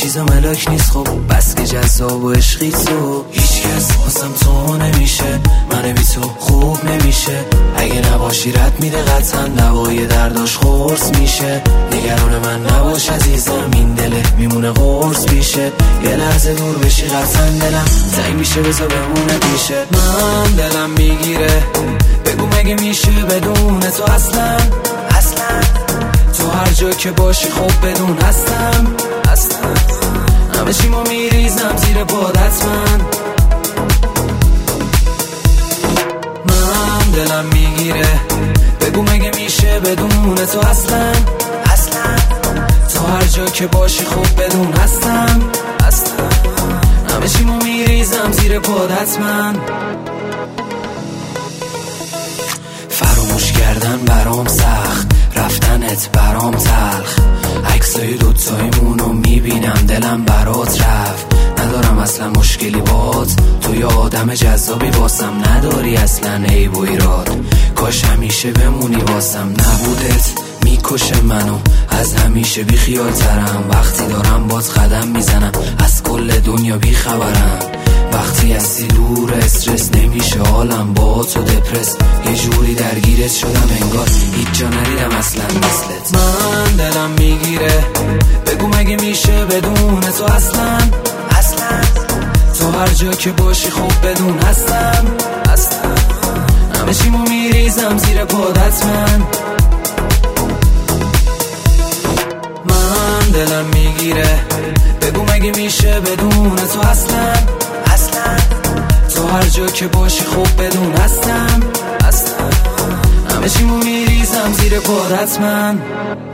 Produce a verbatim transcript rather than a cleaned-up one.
چیزا ملاک نیست خب بس که جذاب و عشقی تو هیچ کس واسم تو نمیشه، من بی تو خوب نمیشه. اگه نباشی رد میده قطعا دوای درداش خورس میشه. نگران من نباش عزیزم این دله میمونه قرص پیشه. یه لحظه دور بشی قطعا دلم زنگ میشه بذار بمونه پیشه. من دلم میگیره بگو مگه میشه بدون تو اصلا اصلا تو هر جا که باشی خب بدون هستم هستم همه چیمو میریزم زیر پاد حتما. من دلم میگیره بگو مگه میشه بدون تو اصلا اصلا تو هر جا که باشی خب بدون هستم هستم همه چیمو میریزم زیر پاد حتما. فراموش کردن برام سخت، رفتنت برام تلخ. عکسای دوتاییمونو میبینم دلم برات رفت. ندارم اصلا مشکلی بات، تو یه آدم جذابی واسم نداری اصلا عیب و ایراد. کاش همیشه بمونی واسم، نبودت میکشه منو از همیشه بی خیال ترم. وقتی دارم باز قدم میزنم از کل دنیا بی خبرم. وقتی هستی دور استرس نمیشه حالم با تو دپرس. یه جوری درگیرت شدم انگار هیچ جا نریدم اصلا مثلت. من دلم میگیره بگو مگه میشه بدون تو اصلا اصلا تو هر جا که باشی خب بدون هستم هستم همه چیمو میریزم زیر پاد حتما. من دلم میگیره بگو مگه میشه بدون تو اصلا اصلا تو هر جا که باشی خب بدون هستم هستم همه چیمو میریزم زیر پاد حتما.